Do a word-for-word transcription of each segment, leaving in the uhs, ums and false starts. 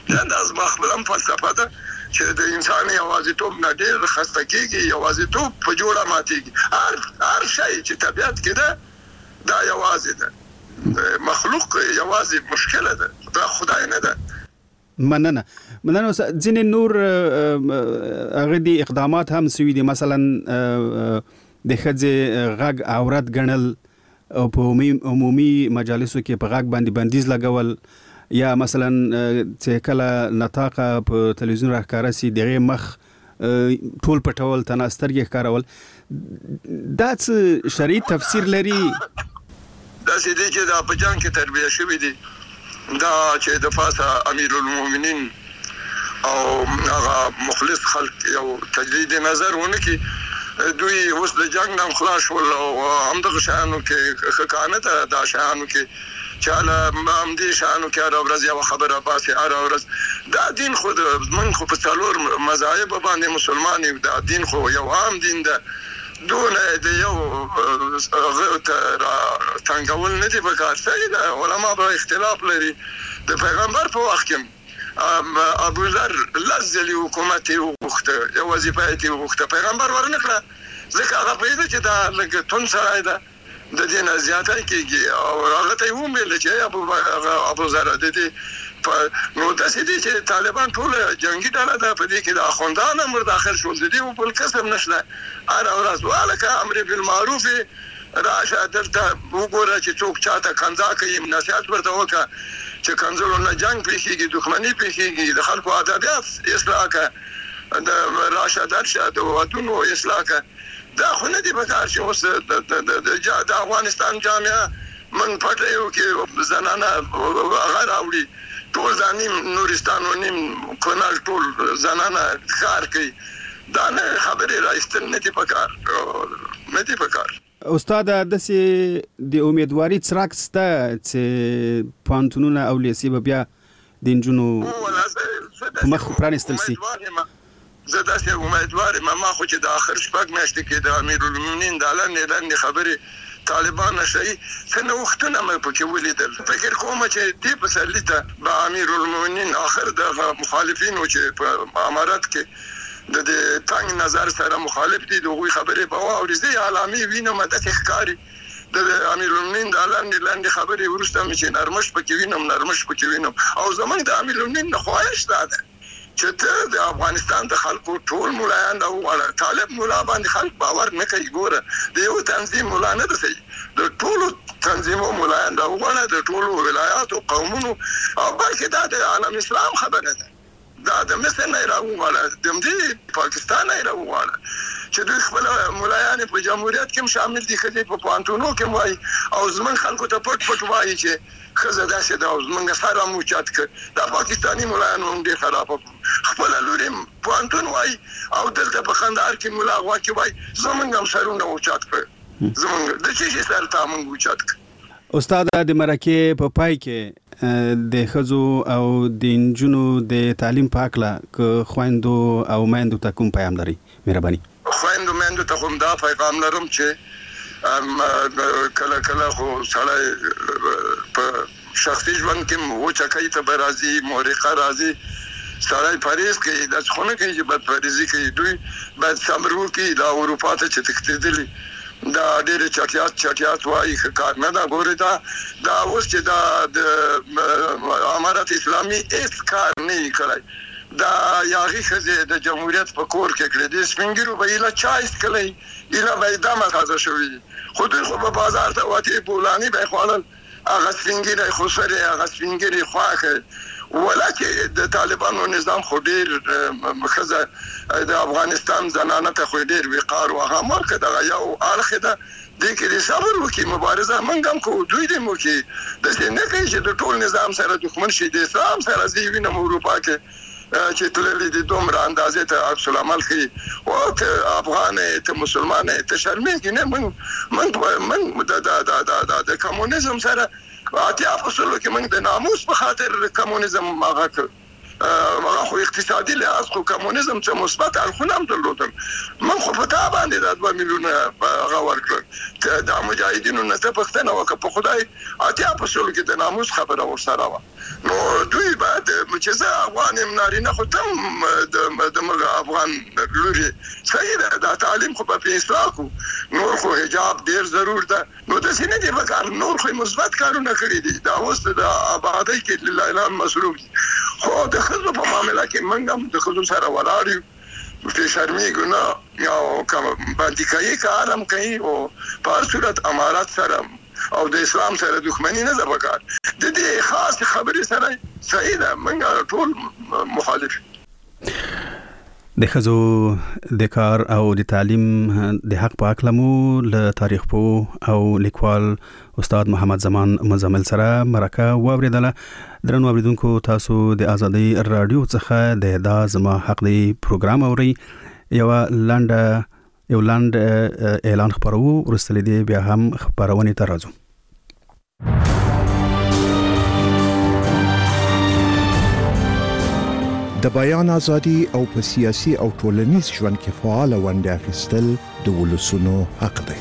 دا د خپل فلسفه ده چې د انسان یوازیتوب نه ډېر خسته کېږي، یوازیتوب په جوړه ماتېږي. هر هر شی چې طبیعت کې ده دا یوازې ده، مخلوق یوازې مشکله ده، دا خدای نه ده. مننه مننه. ځینې نور هغه دي اقدامات هم سوي دي، مثلا د ښځې غږ عورت ګڼل او په عمومي مجالسو کې په غږ باندې بندیز لګول، یا مثلا چې کله نطاقه په تلویزیون راښکاره سي دغه مخ ټول پټول تنه سترګې ښکارول، دا څه شرعي تفسیر لري؟ داسې دی چې دا په جنګ کې تربیه شوي دي، دا چې د پاسه امیر المؤمنین او هغه مخلص خلک یو تجدید نظر ونه کړي، دوی اوس د جنګ نه خلاص شول او همدغه شیانو کې ښه کانه ده، دا شیانو کې چې هله همدې شیانو کې هره ورځ یوه خبره باسي، هره ورځ دا دین خو موږ خو په څلور مذاهبو باندې مسلمان یو، دا دین خو یو عام دین ده، دونه د یو هغه ته تنګول نه دي پکار. صحیح ده، علما به اختلاف لري. د پیغمبر په وخت کې ابوذر لس ځلې حکومت یې وغوښته، یو وظیفه یې وغوښته، پیغمبر ورنه کړه، ځکه هغه پوهېده چې دا لږ توند سړی ده، د دې نه زیاتی کېږي، او هغه ته یې وویل چې ابوذر د دې نو داسې دي چې طالبان ټول جنګي ډله ده، په دې کې د اخوندان هم ورداخل شول، د دې بل کسب نشته. هره ورځ والکه امر بالمعروف راشه دلته وګوره چې څوک چاته کنځا کوي، نصیحت ورته وکړه چې کنځلو نه جنګ پېښېږي، دښمني پېښېږي، د خلکو ادبیات اصلاح کړه، د راشه درشه د ودونو اصلاح کړه. دا خو نه دي پکار چې اوس د افغانستان جامعه من پټیو کې زنانه هغه راوړي، ټول ځانیم نورستان و نیم کونړ ټول زنانه کار کوي، دا نه خبرې رایستل نه دي پکار، نه دي پکار. استاد داسې د امیدواري څرک شته چې پوهنتونونه او لیسې به بیا د نجونو په مخ پرانیستل سي؟ زه داسې امیدوار یم، ما خو چې د آخر شپږ میاشتې کې د امیرالمؤمنین دا لنډې لنډې خبرې طالبان نشي څه نوښتونه مې پکې ولیدل. فکر کوم چې دې پسرلي ته به امیرالمؤمنین آخر د مخالفینو چې په امارت کې د دې تنګ نظر سره مخالف دي د هغوی خبرې به واوري. زه یې علامې وینم داسې ښکاري د امیرالمؤمنین دا لنډې لنډې خبرې وروسته مې چې نرمش پکې وینم نرمش پکې وینم. او زموږ د امیرالمؤمنین نه خواهش دا ده چې ته د افغانستان د خلکو ټول ملایان راوغواړه. طالب ملا باندې خلک باور نه کوي. ګوره د یو تنظیم ملا نه ده صحیح، د ټولو تنظیمو ملایان راوغواړه، د ټولو ولایاتو قومونو، او بلکې دا د عالم اسلام خبره ده، دا د مصر نه یې راوغواړه، د همدې پاکستان نه یې راوغواړه چې دوی خپل ملایان په جمهوریت کې هم شامل دي، ښځې په پوهنتونو کې هم وایي، او زموږ خلکو ته پټ پټ وایي چې ښځه داسې ده او زموږ سر هم اوچت کړ. دا پاکستاني ملایان هم ډېر خرابه خپله لور یې پوهنتون وایي، او دلته په خندهار کې ملا غوا کې وایي زموږ هم سرونه اوچت کړ. زموږ د څه شي سر ته موږ اوچت کړ. استاد د مرکې په پای کې د ښځو او د نجونو د تعلیم په هکله که خویندو او میندو ته کوم پیغام لري؟ مهرباني. خویندو میندو ته خو دا پیغام لرم چې کله کله خو سړی په شخصي ژوند کې وچکۍ ته به راځي، محرقه راځي، سړی پرهیز کوي، داسې خو نه کوي چې بدپرهیزي کوي. دوی باید صبر وکړي. دا اروپا ته چې تښتېدلي دا ډېرې چټیات چټیات وایي، ښه کار نه ده. ګورې دا دا اوس چې دا د امارت اسلامي هېڅ کار نه یې کړی، دا یاغي ښځې د جمهوریت په کور کې کړې دي، سپین ږیرو به ایله چای څښلی، ایله به یې دمه تازه شوي، خو دوی خو به بازار ته وتې بولاني به یې خوړل، هغه سپین ږیری خو سرې هغه سپین ږیري خواښه. ولکه د طالبانو نظام خو ډېر ښځه د افغانستان زنانه ته خو ډېر وقار و هغه ملکه دغه یو اړخ ده، دې کې دې صبر وکړي، مبارزه موږ هم کوو، دوی دې هم وکړي. داسې نه کوي چې د ټول نظام سره دښمن شي. د اسلام سره زه یې وینم اروپا کې چې تللی دي دومره اندازې ته عکس العمل ښیي. او ته افغان یې، ته مسلمان یې، ته شرمېږي نه. موږ موږ د کمونیزم سره اتیا فصلو کې موږ د ناموس په خاطر کمونیزم هغه هغه خو اقتصادي لحاظ خو کمونیزم څخه مثبت اړخونه هم درلودل. من خو په تا باندې د دوه میلیونه غوړ کړ د مجاهدینو نه څه پښتنه وکړه په خدای اتیا په شول کې د ناموس خبره ورسره و. نو دوی بعد چې زه افغان یم نارینه خو تم د افغان لوري صحیح ده د تعلیم خو په اصلاح کو نور خو حجاب ډیر ضرور ده. نو د سینې دی وکړ نور خو مثبت کارونه کړی دي دا اوس د آبادی کې لله اعلان مصروف دي. خو د خزو په معاملې کې موږ هم د خزو سره ولاړ یو په شرمېږو نه او کوم باندې کوي کارم کوي او په هر صورت امارات سره او د اسلام سره دښمنی نه ده وکړ د دې خاص خبرې سره صحیح ده موږ ټول مخالف. د خزو د کار او د تعلیم د حق په اړه مو له تاریخ پوه او لیکوال استاد محمد زمان مزمل سره مرکه واوریدله. درنو اوریدونکو تاسو د ازادي رادیو څخه د دا زما حق دی پروګرام اوري. یو لاند یو لاند اعلان خبرو ورسته دی بیا هم خبرونه ترازو. د بیان ازادي او په سیاسي او ټولنیز ژوند کې فعال ونډه اخیستل د ولسونو حق دی.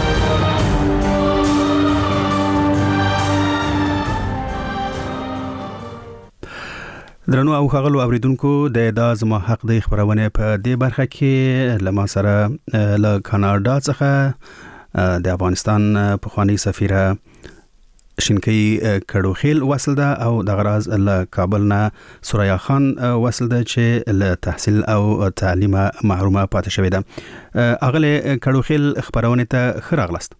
درنو او خغلو اوریدونکو د دا زما حق دی خبرونه په دې برخه کې لما سره له کاناډا څخه د افغانستان په خواني سفیره شینکی کډوخیل وصل ده او د غراز له کابل نه سوریا خان وصل ده چې له تحصیل او تعلیم محرومه پاتې شوې ده. اغله کډوخیل خبرونه ته خراغلست.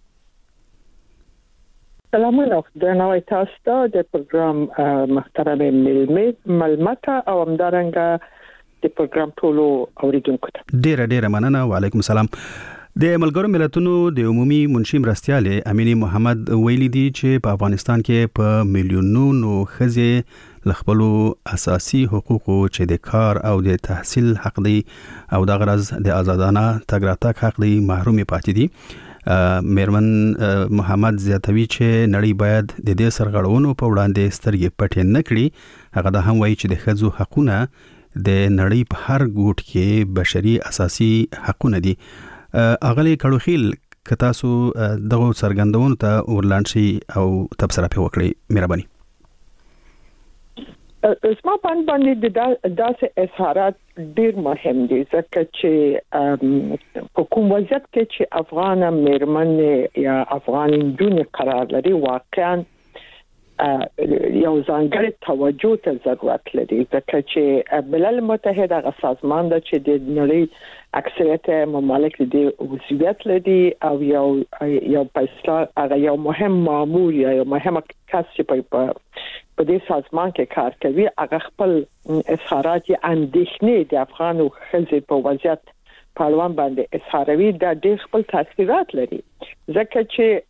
سلامونه درنوي تاسو ته د پروګرام محترم ملمت او همدارنګه د پروګرام ټولو اوریدونکو ته ډیره ډیره مننه. وعلیکم السلام. د ملګرو ملتونو د عمومي منشي مرستیال امینی محمد ویلي دی چې په افغانستان کې په میلیونونو ښځې لخپلو اساسي حقوقو چې د کار او د تحصیل حق دی او د غرض د آزادانه تګ راتګ حق دی محروم پاتې دي. میرمن محمد زیاتوي چې نړۍ باید د دې سرغړونو په وړاندې سترګې پټې نه کړي. هغه د هم وایي چې د ښځو حقونه د نړۍ په هر ګوټ کې بشري اساسي حقونه دي. اغلی کډوخیل کتا سو دغه سرګندون ته ورلانشي او تبصره په وکړي مهرباني. اسما پان باندې د داسې اظهارات ډیر مهم دي ځکه چې په کوم وضعیت کې چې افغان مېرمن یا افغان نجونې قرار لري واقعا یو ځانګړی توجه ته ضرورت لري ځکه چې ملل متحد هغه سازمان ده چې د نړۍ اکثریت ممالک د وضعیت لري او یو یو پیسلا هغه یو مهم مامور یا یو مهم کس چې په په دې سازمان کې کار کوي هغه خپل اظهارات اندېښنې د افغان ښځې په وضعیت پهلوان باندې اظهاروي دا ډېر خپل تاثیرات لري ځکه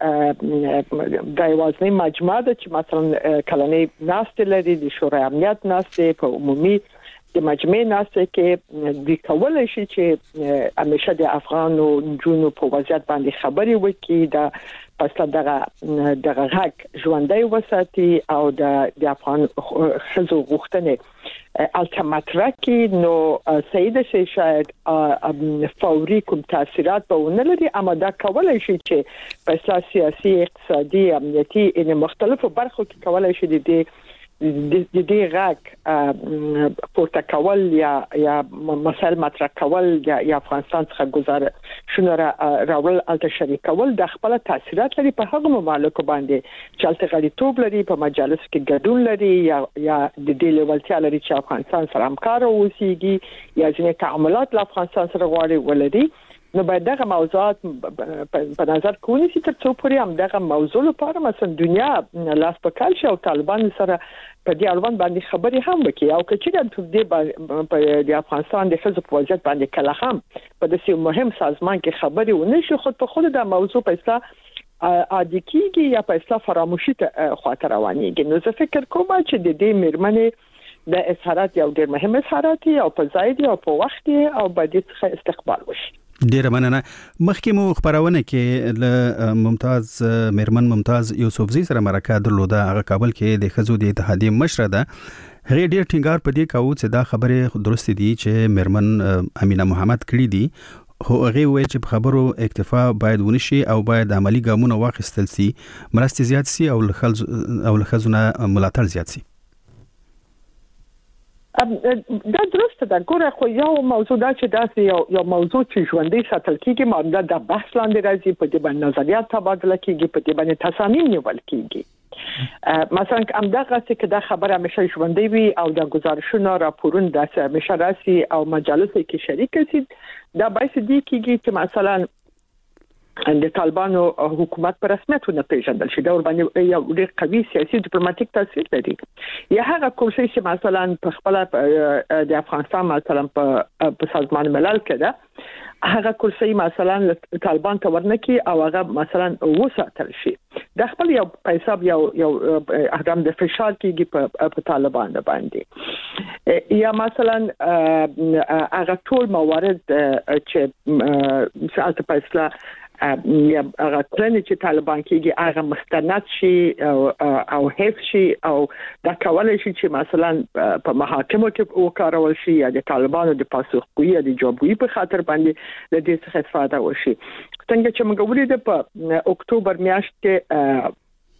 چې د یوازینۍ مجموعه ده چې مثلا کلنۍ ناستې لري د شورای امنیت ناستې په عمومي د مجمع ناستې کې د کولای شي چې همیشه د افغان او نجونو په وضعیت باندې خبرې وکړي دا پس دغه دغه غږ ژوندۍ وساتي او د د افغان خزو غوښتنې الټیماتره کې نو سید شي شاید فوري کوم تاثیرات به ونه لري اما دا کولای شي چې په سیاسي اقتصادي امنیتي ان مختلفو برخو کې کولای شي د د دې غږ پورته کول یا یا مسائل مطرح کول یا افغانستان څخه گزاره شنو راول الته شریک کول د خپل تاثیرات لري په هغه ممالکو باندې چې الته غړیتوب لري په مجالس کې ګډون لري یا یا د دې لیولتیا لري چې افغانستان سره همکار اوسېږي یا ځینې تعاملات له افغانستان سره غواړي ولري. نو باید دغه موضوعات په نظر کې ونیسي تر څو پورې هم دغه موضوع لپاره مثلا دنیا لاس په کال شي او طالبان سره په دې اړوند باندې خبرې هم وکړي او که چېرې په دې په د افغانستان د ښځو په وضعیت باندې کله هم په داسې مهم سازمان کې خبرې ونه شي خود په خود د موضوع په اصلاح عادي کېږي یا په اصلاح فراموشي ته خواته روانېږي. نو زه فکر کوم چې د دې مېرمنې د اظهارات یو ډېر مهم اظهارات او په ځای دي او په وخت او باید څخه استقبال وشي. ډیره مننه. مخکې مو خبرونه کې له ممتاز میرمن ممتاز یوسفزی سره مرکه درلوده. هغه کابل کې د خزو د اتحادیې مشره ده. هغه ډیر ټینګار پدې کاوه چې دا خبره درست دي چې مرمن امینه محمد کړي دي، خو هغه وایي چې په خبرو اکتفا باید ونشي او باید عملی ګامونه واخیستل سي، مرستې زیات سي او لخل او لخزونه ملاتړ زیات سي. دا درسته ده. ګوره خو یو موضوع دا چې دا یو یو موضوع چې ژوندۍ ساتل کیږي، ماده د بحث لاندې راځي، په دې باندې نظریات تبادله کیږي، په دې باندې تصامیم نیول کیږي. مثلا همدغه چې دا خبره همیشه ژوندۍ وي او د گزارشونو راپورونه د همیشه راسي او مجالسو کې شریک شي، دا باعث دي کیږي چې مثلا د طالبانو حکومت پر رسمیت نه پیژندل شي، دا ور باندې یو ډېر قوي سیاسي ډیپلوماټیک تاثیر لري. یا هغه کوم شی چې مثلا په خپل د افغانستان مثلا په سازمان ملل کې ده، هغه کرسي مثلا طالبان ته ورنکي او هغه مثلا وساتل شي، د خپل یو حساب یو یو اقدام د فشار کېږي په طالبان باندې. یا مثلا هغه ټول موارد چې ساعت په اصطلاح یا هغه کړنې چې طالبان کېږي هغه مستند شي او او حفظ شي او دا کولای شي چې مثلا په محاکمو کې وکارول شي یا د طالبانو د پاسخګویي یا د جوابګویي په خاطر باندې د دې څخه استفاده وشي. څنګه چې موږ ولیدل په اکتوبر میاشت کې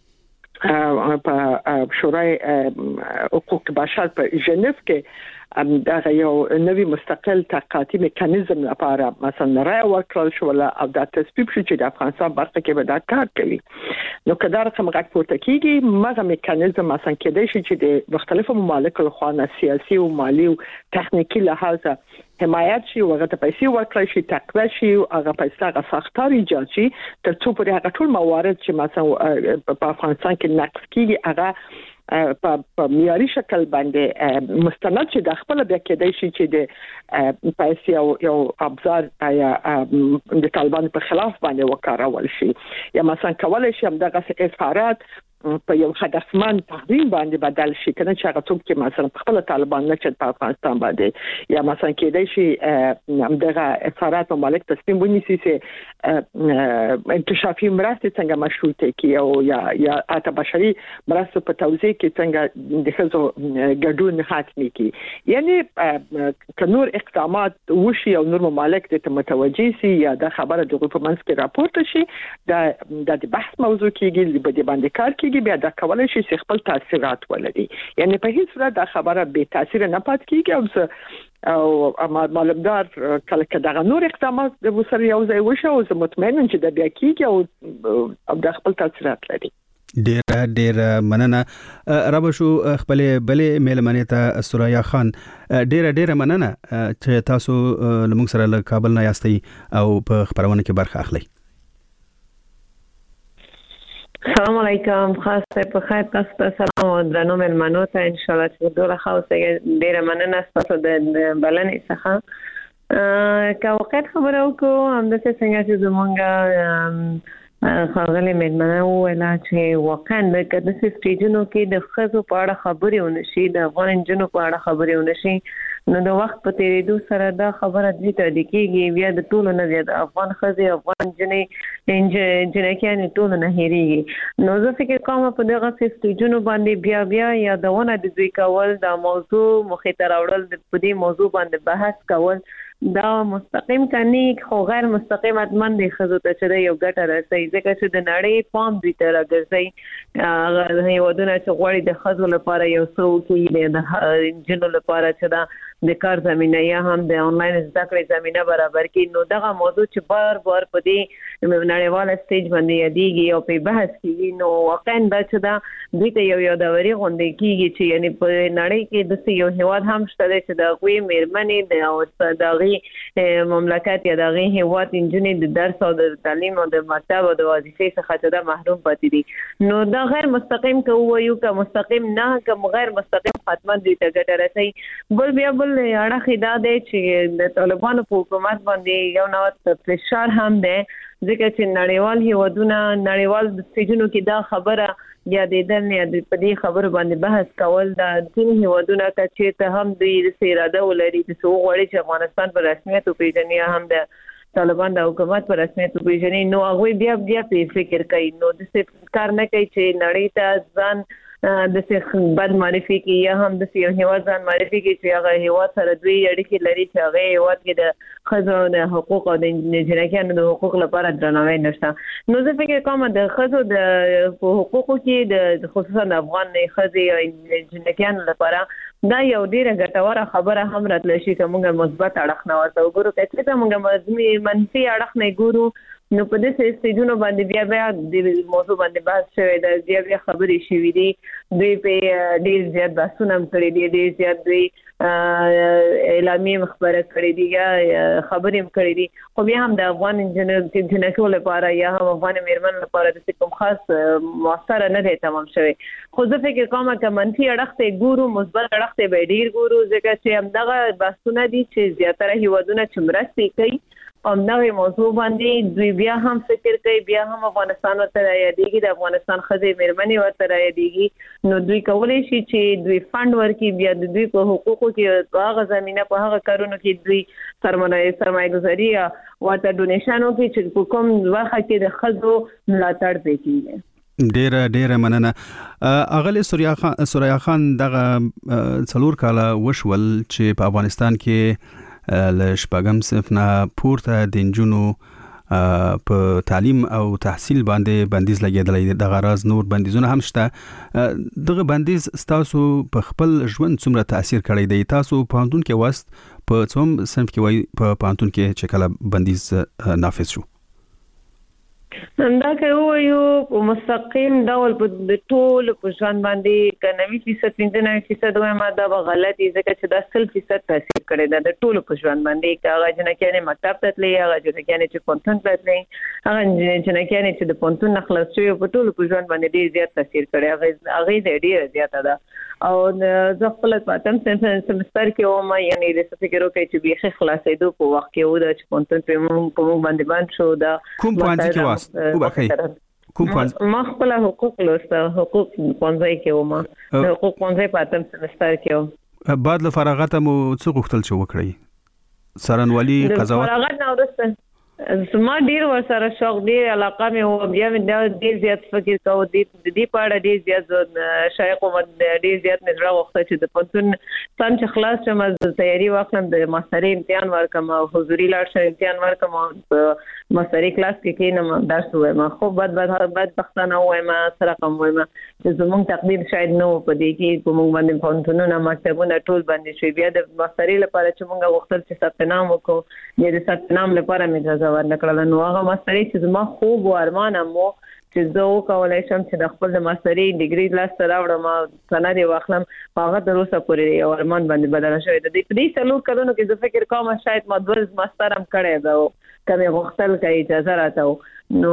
په شورای حقوق بشر په ژنیف کې دا یو نوی مستقل تحقیقاتي میکانیزم لپاره مثلا رای ورکړل شو او دا تصویب شو چې د افغانستان برخه کې به دا کار کوي. نو کله رقم غږ پورته کیږي، مغه میکانیزم مثلا کېدای شي چې د مختلفو ممالکو لخوا سیاسي او مالی او تخنیکی لحاظه حمایت شي، هغه ته پیسې ورکړل شي، تقویه شي، هغه پیسې هغه ساختار ایجاد شي تر څو پورې هغه ټول موارد چې مثلا په افغانستان کې نقض کیږي هغه په معیاري شکل باندې مستند شي، د خپل بیا کېدای شي چې د پیسې او یو ابزار یا د طالبان په خلاف باندې وکارول شي، یا مثلا کولای شي همدغه اظهارات په یو هدفمند تحریم باندې بدل شي، کنه چې هغه څوک چې مثلا خپل طالبان نه چت په افغانستان باندې یا مثلا کېدای شي همدغه اظهارات مملک تسلیم ونیسي چې انکشافي مرستې څنګه مشروطه کی او یا یا اته بشري مرستې په توزیع کې څنګه د خزو ګډون حتمي کی. یعنی ک نور اقدامات وشي او نور مملک د متوجي سي یا د خبره د په منځ کې راپورته شي، د د بحث موضوع کېږي، په دې باندې کار کېږي، بیا دا کولای شي چې خپل تاثیرات ولري. یعنی په هیڅ صورت دا خبره به تاثیر نه پات کېږي او او معلومدار کله چې دا نور اقدامات د وسره یو ځای وشو او زه مطمئن یم چې دا بیا کېږي او د خپل تاثیرات لري. ډیر ډیر مننه رب شو خپل بلې میلمنې ته سوریا خان، ډیر ډیر مننه چې تاسو لمونږ سره له کابل نه یاستئ او په خبرونه کې برخه اخلئ. السلام علیکم، خاص په خیر تاسو ته سلام او درنو مېلمنو ته، ان شاء الله چې دوه خاصه ډیره مننه تاسو د بلنې څخه. که وخت خبرو کو هم د څنګه چې زمونږ خاغلی مېلمنه وویله چې واقعا د کده سټیجونو کې د خزو په اړه خبرې ونشي، د افغان جنو په اړه خبرې ونشي، نو د وخت په تیریدو سره دا خبره دې ته د کېږي بیا د ټولو نه زیات افغان خزې افغان جنې جنکیانې ټولو نه هېرېږي. نو زه فکر کوم په دغه سټیجونو باندې بیا بیا یادونه د دوی کول، د موضوع مخې ته راوړل، په دې موضوع باندې بحث کول دا مستقیم کني خو غیر مستقیم اتمن دي خزو ته چې یو ګټه رسي، ځکه چې د نړۍ پام دوی ته راګرځي. هغه یودونه چې غوړي د خزو لپاره یو څو کې د جنو لپاره چې دا د کار زمينه یا هم د انلاین زده کړې زمينه برابر کړي. نو دغه موضوع چې بار بار په دې نړیواله سټیج باندې یادېږي او په بحث کېږي، نو واقعا دا چې دا دوی ته یو یادوري غونډه کېږي چې یعنی په نړۍ کې د یو هیواد هم شته چې د غوي مېرمنې د دغه مملکت یا دغه هیواد انجنیر د درس او د تعلیم او د مکتب او د وظیفې څخه چې دا محروم پاتې دي. نو دا غیر مستقیم کوو یو که مستقیم نه کوم غیر مستقیم حتما دي ته ګټه رسي. بل بیا بل اړه خدا دی چې د طالبانو په حکومت باندې یو نوع فشار هم دی، ځکه چې نړیوال هیوادونه نړیوال د سټیجونو کې دا خبره یا د دل یا د پدې خبرو باندې بحث کول د ټول هیوادونو چې ته هم دوی د اراده ولري چې څو غوړي چې افغانستان په رسمیت پیژني هم د طالبان د حکومت پر رسمیت پیژني، نو هغه بیا بیا په فکر کوي، نو د څه کار نه کوي چې نړۍ ته ځان د څه بد معرفي کې یا هم د یو هیواد ځان معرفي کې چې هغه هیواد سره دوی اړیکې لري چې هغه هیواد کې د ښځو د حقوق او د جنکیانو د حقوق لپاره درناوی نشته. نو زه فکر کوم د ښځو د حقوقو کې د خصوصا د افغان ښځې او جنکیانو لپاره دا یو ډیره ګټوره خبره هم راتلی شي چې موږ مثبت اړخ نه ورته وګورو. که څه موږ منفي اړخ نه ګورو نو په دې سټیجونو باندې بیا بیا د موضوع باندې بحث شوی دی، بیا بیا خبرې شوې دي، دوی په ډیر زیات بحثونه هم کړي دي، ډیر زیات دوی اعلامیه مخبره کړې دي یا خبرې هم کړې دي. خو بیا هم د افغان جنکو لپاره یا هم افغان میرمن لپاره د کوم خاص موثره نه دی تمام شوی. خو زه فکر کوم چې منفي اړخ ته ګورو، مثبت اړخ ته به ډیر ګورو، ځکه چې همدغه بحثونه دي چې زیاتره هیوادونه چې مرستې کوي او نوې موضوع باندې دوی بیا هم فکر کوي، بیا هم افغانستان ورته رايادېږي، د افغانستان ښځې میرمنې ورته رايادېږي. نو دوی کولی شي چې دوی فند ورکړي، بیا د دوی په حقوقو کې په هغه زمینه په هغه کارونو کې دوی سرمایه سرمایه گذاري ورته ډونیشن وکړي چې په کوم وخت کې د ښځو ملاتړ وکړي. ډیره ډیره مننه. اغلی سوریا خان سوریا خان دغه څلور کاله وشول چې په افغانستان کې ل شپږم صنف نه پورته د نجونو په تعلیم او تحصیل باندې بندیز لګیدلی. دغه راز نور بندیزونه هم شته. دغه بندیز تاسو په خپل ژوند څومره تاثیر کړی دی؟ تاسو په پوهنتون کې واست، په څوم صنف کې وای په پوهنتون کې چې کله بندیز نافذ شو؟ دا که وایو په مستقیم ډول په ټول په ژوند باندې که نوي فیصد پنځه نوي فیصد وایم دا به غلط وي، ځکه چې دا سل فیصد تاثیر کړی دی د ټولو په ژوند باندې. که هغه جنکیانې مکتب ته تللی، هغه جنکیانې چې پوهنتون ته تللی، هغه جنکیانې چې د پوهنتون نه خلاص شوي، په ټولو په ژوند باندې ډېر زیات تاثیر کړی، اغېزه یې ډېره زیاته ده. او زه خپل په اتم سمستر کې وم، یعنې د څه فکر وکړئ چې بیخي خلاصېدو په وخت کې و ده چې پوهنتون په موږ باندې بند شو. دا کوم پوهنځي کې واست؟ کوم پوهنځي؟ ما خپل حقوق لوسته، حقوق پوهنځي کې وم، د حقوق پوهنځي په اتم سمستر کې وم. بعد له فراغته مو څه غوښتل چې وکړئ؟ څارنوالي، قضاوت؟ د فراغت نه وروسته زما ډیر ورسره شوق، ډیر علاقه مې و، بیا مې ډیر زیات فکر کاوه د دې په اړه، ډیر زیات شایق وم، ډیر زیات مې زړه غوښته چې د پوهنتون سم چې خلاص شم د تیاری واخلم، د ماسترۍ امتحان ورکړم او حضوري لاړ شم امتحان ورکړم او په ماسترۍ کلاس کې کېنم درس وایم. خو بد بد بدبختانه وایم سره کوم وایم چې زموږ تقدیر شاید نه و په دې کې، په موږ باندې پوهنتونونه مکتبونه ټول باندې شوي. بیا د ماسترۍ لپاره چې موږ غوښتل چې ثبت نام وکړو، بیا د ثبت نام لپاره مې اجازه ورنکړله. نو هغه ماسترۍ چې زما خوب و ارمان هم و چې زه وکولی شم چې د خپل د ماسترۍ ډیګري لاسته راوړم، سند یې واخلم، هغه تر اوسه پورې یو ارمان باندې بدله شوی دی. په دې څلور کلونو کې زه فکر کوم شاید ما دوه ماستر هم کړی دی که مې غوښتل که اجازه راته و. نو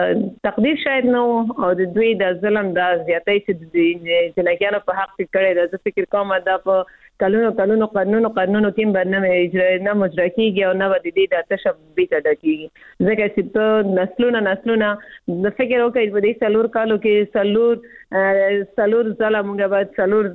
تقدیر شاید نه او د دوی د ظلم دا زیاتی چې د جنکیانو په حق کې کړی دی، زه فکر کوم دا په کلونو کلونو قانونو قانونو کې به نه نه مجرا کېږي او نه به د دې د تشه بیته ډکېږي، ځکه چې ته نسلونه نسلونه د فکر وکړئ په دې څلور کالو کې څلور څلور ځله موږ به څلور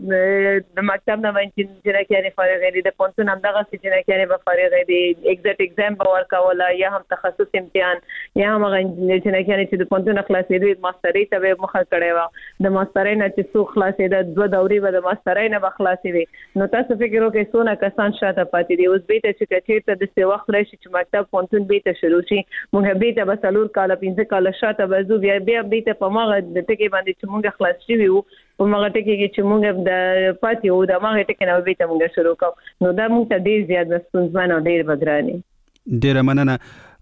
د مکتب نه باندې جنکیانې فارغې دي، د پوهنتون همدغسې جنکیانې به فارغې دي، ایګزټ ایګزام به ورکوله یا هم تخصص امتحان یا هم هغه جنکیانې چې د پوهنتون نه خلاصېدو ماسترۍ ته به یې مخه کړې وه، د ماسترۍ نه چې څوک خلاصېده دوه دورې به د ماسترۍ نه به خلاصې وي. نو تاسو فکر وکړئ څونه کسان شاته پاتې دي. اوس بیرته چې که چېرته داسې وخت راشي چې مکتب پوهنتون بیرته شروع شي، موږ بیرته به څلور کاله پنځه کاله شاته به ځو، بیا بیا بیرته په هماغه د ټکي باندې چې موږ خلاص شوي وو، په هماغه ټکي کې چې موږ د پاتې وو د هماغه ټکي نه به بیرته موږ شروع کوو. نو دا موږ ته ډېر زیات ستونزمن او ډېر به ګران وي. ډېره مننه.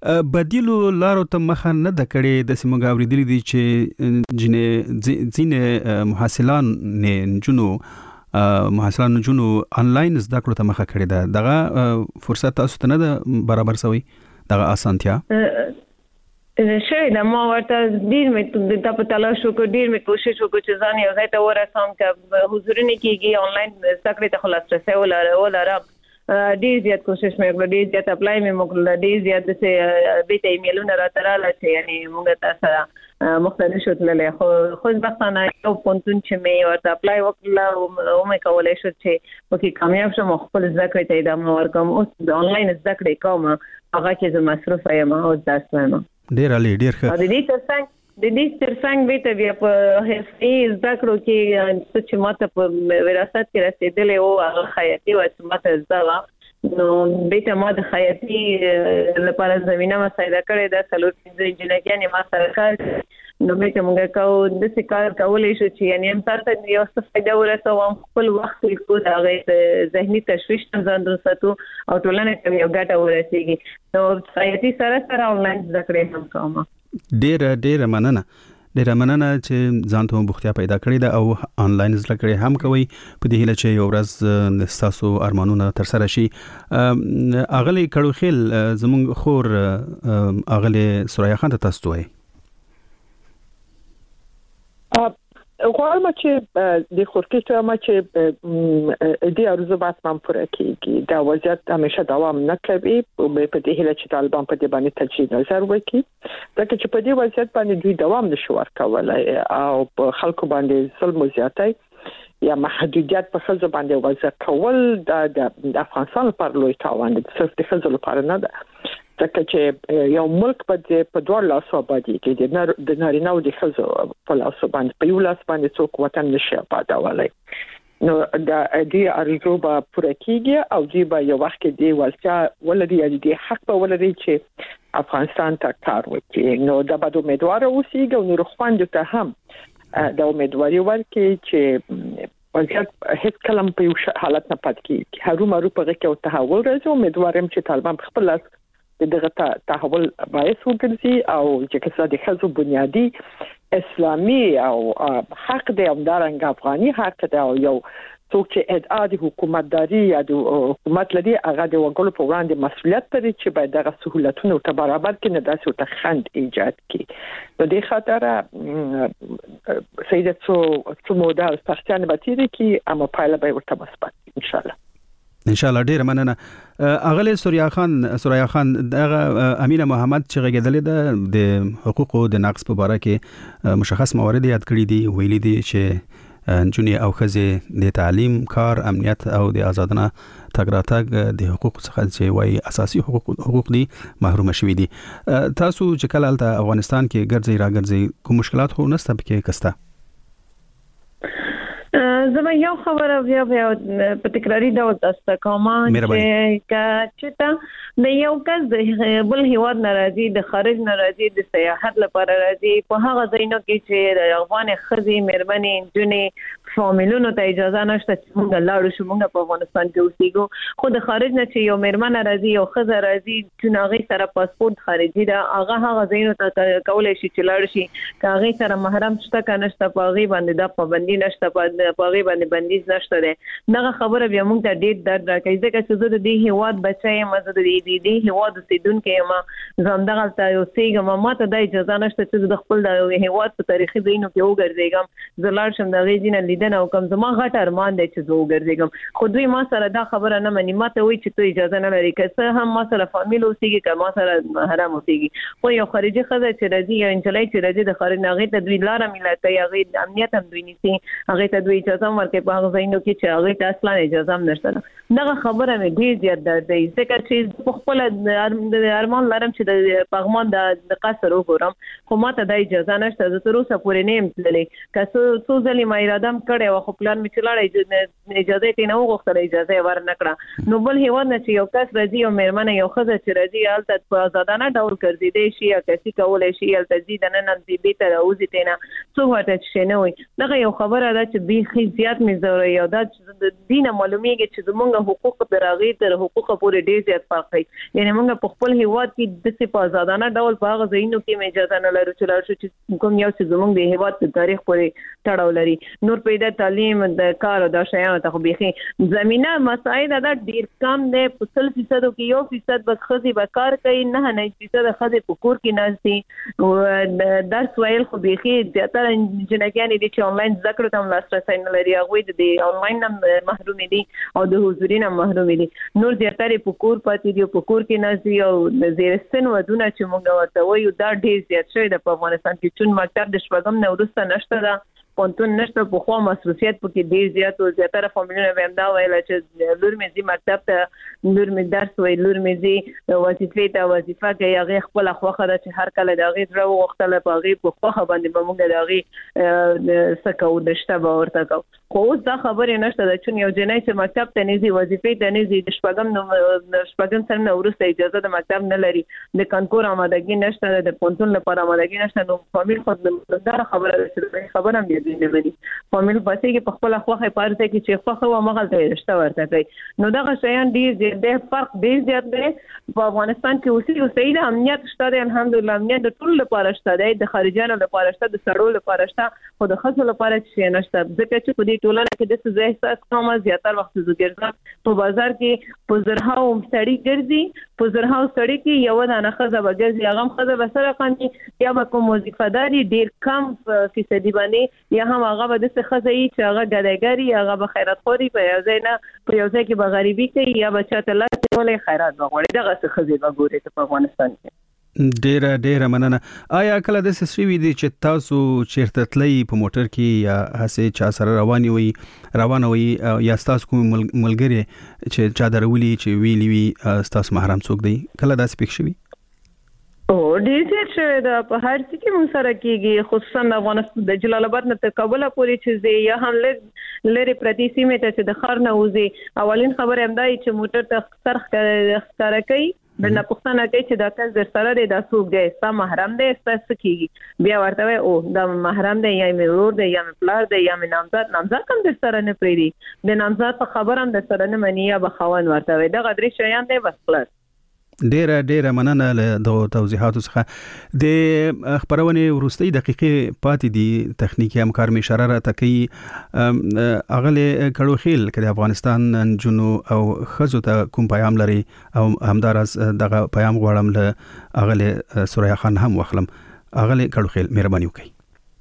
بدیلو لارو ته مخه نه ده کړې. داسې موږ اورېدلي دي چې ځینې محصلان نجونو محصلان نجونو آنلاین زده کړو ته مخه کړې ده. دغه فرصت تاسو ته نه ده برابر شوی، دغه اسانتیا شوی ده؟ ما ورته ډېر مې دا په تلاش وکړو، ډېر مې کوشش وکړو چې ځان یو ځای ته ورسوم که حضوري نه کېږي آنلاین زده کړې ته خو لاسرسی ولرم. ډېر زیات کوشش مې وکړه، ډېر زیات اپلای مې وکړله، ډېر زیات داسې بیرته ایمیلونه راته راغله چې یعنې موږ تا سره مختلف شو تللی. خو خوشبختانه یو پوهنتون چې مې ورته اپلای وکړله ومې کولی شو چې پکې کامیاب شم او خپل زده کړې ته ادامه ورکړم. اوس د آنلاین زده کړې کوم، هغه کې زه مصروفه یم او درس وایم. ډېر عالي، ډېر ښه. او د دې تر څنګ د دې ترڅنګ به ته بیا په حرفي زده کړو کې چې ماته په وراثت کې رسیدلې او هغه خیاطي او چې ماته زده نو بیت ما د خیاطي لپاره زمينه مساعده کړې ده څلور پنځه انجنیرانې ما سره کار نو بیت موږ کو د څه کار کولای شو چې یعنی هم تاسو یو څه فائدہ ورسوم خپل وخت کو دا غي ذهني تشويش ځان درساتو او ټولنه کې یو ګټه ورسیږي نو خیاطي سره سره آنلاین ذکر هم کوم ډېر ډېر مننه ډېر مننه چې ځان ته بوختیا پیدا کړې ده او آنلاین زده کړې هم کوي په دې هیله چې یو ورځ تاسو ارمانونه تر سره شي اغلی کړو خیل زموږ خور اغلی سوریا خان ته تاسو وایي غواړم چې د خورکې ته ما چې د ارزو بحث من پوره کیږي دا وضعیت همیشه دوام نه کوي په دې هیله چې طالبان په دې باندې تجدید نظر وکړي ځکه چې په دې وضعیت باندې دوی دوام نشي ورکولای او په خلکو باندې ظلم زیاتی یا محدودیت په خزو باندې وضع کول د افغانستان لپاره لوی تاوان دی صرف د خزو لپاره نه ده ځکه چې یو ملک په په دوه لاسو باندې چې د نارینه او د خزو په لاسو باندې په یو لاس باندې څوک وطن نشي آبادولای نو دا دې ارزو به پوره کیږي او دې به یو وخت کې دی ولچا ولري دې حق به ولري چې افغانستان ته کار وکړي نو دا به امیدوار اوسېږي او نور خواندو ته هم دا امیدواري ورکړي چې وضعیت هیڅ کلم په یو حالت نه پات کیږي هرو مرو په کې او تحول راځي امیدوارم چې طالبان خپل لاس دغه تحول باعث وګرځي او چې کله د خزو بنیادی اسلامي او حق د امدارنګ افغاني حق د یو څوک چې ادعا د حکومتداري یا د حکومت لري هغه د وګړو په وړاندې مسؤلیت لري چې باید دغه سہولتونه ته برابر کړي نه داسې ته خند ایجاد کړي په دې خاطر سیدت سو څو موده سختیان به تیری کې اما پایله به ورته مثبت ان شاء الله ان شاء الله ډیر مننه اغلی سوریا خان سوریا خان دغه امینه محمد چې غږیدلې ده د حقوقو د نقص په اړه کې مشخص موارد یاد کړی دي ویلي دي چې جونی او خزه د تعلیم کار امنیت او د آزادانه تګ راتګ د حقوق څخه چې وایي اساسي حقوق حقوق دي محروم شوي دي تاسو چې کله الته افغانستان کې ګرځي راګرځي کوم مشکلات خو نسته پکې کسته زما یو خبره بیا بیا په تکراری ډول تاسو کوم چې چې د یو کس د بل هیواد ناراضي د خارج ناراضي د سیاحت لپاره راځي په هغه ځایونو کې چې د افغان خزي مېرمنې جنې فامیلونو ته اجازه نشته چې موږ لاړو شو موږ په افغانستان کې اوسېږو خو د خارج نه چې یو مېرمن راځي او خزه راځي چې هغه سره پاسپورت خارجي دا هغه هغه ځایونو ته کولای شي چې لاړ شي هغه سره محرم شته کنه شته په هغه باندې د پابندي نشته په هغه باندې بندیز نشته ده دغه خبره بیا موږ ته ډېر درد راکوي ځکه چې زه د دې هیواد بچی یم زه د دې دې هیواد اوسېدونکی یم زه همدغلته اوسېږم ما ته دا اجازه نشته چې د خپل د هیواد په تاریخي ځایونو کې وګرځېږم زه لاړ شم د هغې ځای نه لیدنه وکړم زما غټ ارمان دی چې زه وګرځېږم خو دوی ما سره دا خبره نه مني ما ته وایي چې ته اجازه نه لرې که څه هم ما سره فامیل اوسېږي که ما سره محرم اوسېږي خو یو خارجي ښځه چې راځي یو نجلۍ چې راځي د خارج نه هغې ته دوی لاره میله کوي هغې امنیت هم دوی نیسي هغې ته دوی اجازه هم ورکوي په هغه ځایونو کې چې هغې ته اصلا اجازه هم نشته ده دغه خبره مې ډېر زیات درد دی ځکه چې په خپله د ارمان لرم چې د پغمان د قصر وګورم خو ما ته دا اجازه نشته زه تر اوسه پورې نه یم تللی که څو څو ځلې ما اراده هم کړې وه خو پلان مې چې لاړی اجازه یې ترې نه وغوښتله اجازه یې ور نه کړه نو بل هېواد نه چې یو کس راځي یو مېرمنه یو ښځه چې راځي هلته په ازادانه ډول ګرځېدی شي یا کسي کولی شي هلته ځي دننه ځي بېرته راوځي ترې نه څوک ورته شی نه وایي دغه یو خبره ده چې بیخي زیات مې ضروري او دا د دې نه معلومیږي چې زموږ حقوق تر هغې تر حقوقو پورې ډېر زیات فرق دی یعنې موږ په خپل هېواد کې داسې په ازادانه ډول په هغه ځایونو کې هم اجازه نه لرو چې لاړ شو چې کوم یو چې زموږ د هېواد په تاریخ پورې تړاو لري نور پیدا تعلیم د کار او دا شیانو ته خو بیخي زمینه مساعد ده ډېر کم دی په سل فیصدو کې یو فیصد به ښځې به کار کوي نه نه فیصد ښځې په کور کې ناستي درس ویل خو بیخي زیاتره جنګیانې دي چې آنلاین زده کړو ته هم لاسرسی نه لري هغوی د آنلاین هم محروم دي او د حضوري نه محروم دي نور زیاتره په کور پاتې دي په کور کې ناست دي او د زیر سن ودونه چې موږ ورته وایو دا ډېر زیات شوی ده په افغانستان کې چون مکتب د شپږم نه وروسته نشته ده پونتون نشته په خو مصروفیت پکې ډیر زیات او زیاتره فامیلونه به امدا ویل چې لور مې زی مکتب ته لور مې درس وی لور مې زی وظیفه ته وظیفه کې هغه خپل خوخه ده چې هر کله د هغه درو وختله په هغه په خوخه باندې به موږ د هغه سکو دشته به ورته کو خو دا خبرې نشته د چون یو جنۍ چې مکتب ته نيزي وظیفه ته نيزي د شپږم نو شپږم سره نو ورسته اجازه د مکتب نه لري د کانکور آمادګي نشته د پونتون لپاره آمادګي نشته نو فامیل خود دا خبره ده خبره هم دی نه ودی فامیل پسې کې په خپل خوخه پارته کې چې خوخه و مغل ته رشته ورته کوي نو دا شیان ډیر ډیر فرق ډیر زیات دی په افغانستان کې اوسې اوسې د امنیت شته الحمدلله امنیت د ټول لپاره شته دی د خارجانو لپاره شته د سړو لپاره شته خو د خاصو لپاره چې نشته ځکه چې په دې ټولنه کې د څه احساس کوم زیاتره وخت زګرځم په بازار کې په زرهاو سړی ګرځي په زرهاو سړی کې یو دانه خزه بګرځي هغه خزه بسره قاني یا به کوم وظیفه‌داري ډیر کم فیصدي باندې یا هم هغه به د څه خزه چې هغه ګډېګری هغه به خیرات خوري په یو ځای نه په یو ځای کې به غریبي کوي یا به چاته لاس ولې خیرات وغوړي دغه څه خزه به ګوري په افغانستان کې ډیره ډیره مننه آیا کله د سسوي دي چې تاسو چیرته تللی په موټر کې یا هسه چا سره رواني وي روانه وي یا تاسو کوم ملګری چې چا درولي چې ویلی وي تاسو محرم څوک دی کله داسې پېښ شوی او ډیر څه دا په هر څه کې مون سره کېږي خصوصا د افغانستان د جلال آباد نه تر کابل پورې چې یا هم لری پردي سیمه ته چې د خار نه وځي اولین خبر هم دی چې موټر ته سرخ ښکارا کوي د نه پښتنه کوي چې دا کس در سره دی دا څوک دی ستا محرم دی ستاسو کېږي بیا ورته او دا محرم دی یا مې ورور دی یا مې پلار دی یا مې نامزد نامزد کوم در سره نه پریدي د نامزد په خبر هم در سره نه مني یا به خوان ورته وي دا غدري شیان دی بس خلاص ډیره ډیره مننه له د توضیحاتو څخه د خبرونه ورستۍ دقیقې پاتې دي تخنیکی همکار می اشاره را تکي اغله کړو خیل کله افغانستان جنو او خزو ته کوم پیغام لري او همدارس دغه پیغام غواړم له اغله سوریا خان هم وخلم اغله کړو خیل مهرباني وکړئ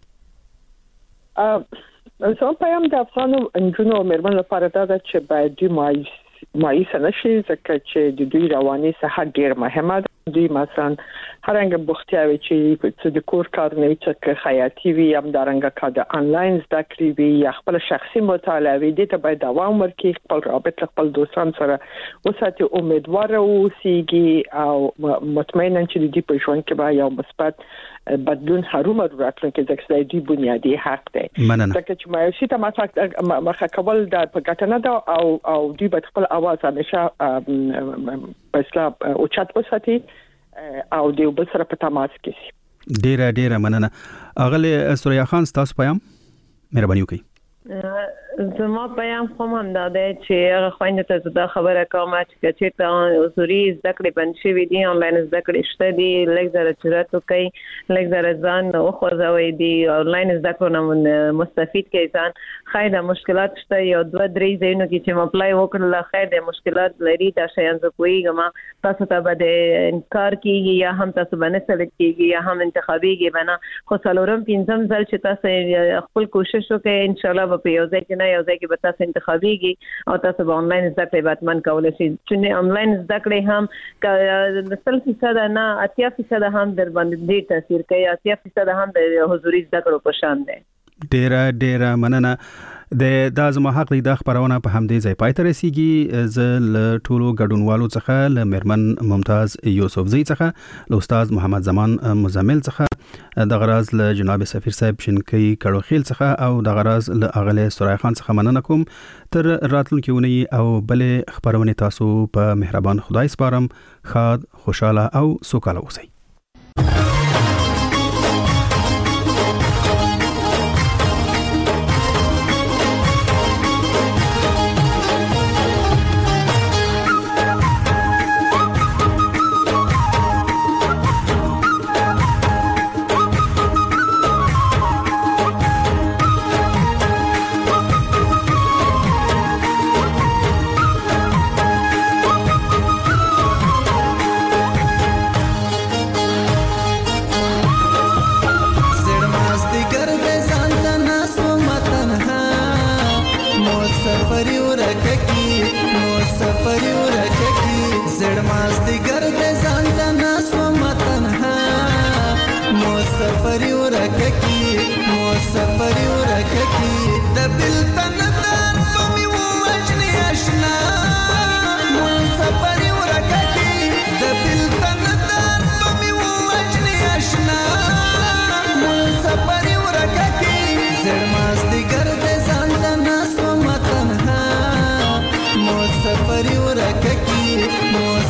ا زه پیغام د افغانو جنو مهربان لپاره دا چې باید دی مای مای سنشي ځکه چې د دوی رواني صحت ډیر مهمه ده دوی مثلا هرڅنګه بوختیاوي چې د کور کار نه چې خیاطي وي هم دارنګه کار د انلاین زده کړې وي یا خپل شخصي مطالعه وي د ته باید دوام ورکړي خپل رابط خپل دوستان سره وساتي امیدوار اوسېږي او مطمئنا چې د دې په ژوند کې به یو مثبت بدلون هرومه راتلونکي ځکه چې د بنیادی حق دی ځکه چې مایوسي ته مخه کول د پګټنه ده او او دوی به خپل اواز همیشه په اسلام او چات وساتي او د یو بل سره په تماس کې شي ډیره ډیره مننه اغله سوریا خان تاسو پیغام مهرباني وکړئ زما پیغام کوم هم دا دی چې هغه خويند ته دا خبره کوم چې چې ته حضوري زده کړې بند شوې دي انلاین زده کړې شته دي لږ زره چرته کوي لږ زره ځان او خوځوي دي انلاین زده کړو مستفید کې ځان خیر د مشکلات شته یو دوه درې ځینو کې چې مپلای وکړل خیر د مشکلات لري دا شیان زه کویږم تاسو ته به انکار کیږي یا هم تاسو باندې سلیکټ کیږي یا هم انتخابيږي بنا خو څلورم پنځم ځل چې تاسو خپل کوشش وکړئ ان شاء الله په یو ځای کې نه یو ځای کې به تاسو انتخابيږي او تاسو به انلاین زده کړې باتمن کولای شئ چې انلاین زده کړې هم د سل فیصد نه اتیا فیصد هم در باندې ډیر تاثیر کوي اتیا فیصد هم د حضوري زده کړو په شان دی ډیره ډیره مننه د دازمه حق د خبرونه په همدې ځای پای ته رسیدي ز ل ټولو ګډونوالو څخه ل مرمن ممتاز یوسف زئی څخه ل استاد محمد زمان مزمل څخه د غراز ل جناب سفیر صاحب شنکی کړو خیل څخه او د غراز ل اغله سورای خان څخه مننه کوم تر راتلونکي ونی او بلې خبرونه تاسو په مهربان خدای سپارم خاد خوشاله او سوکاله اوسئ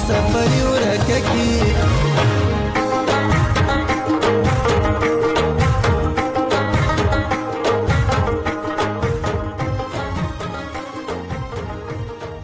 سفر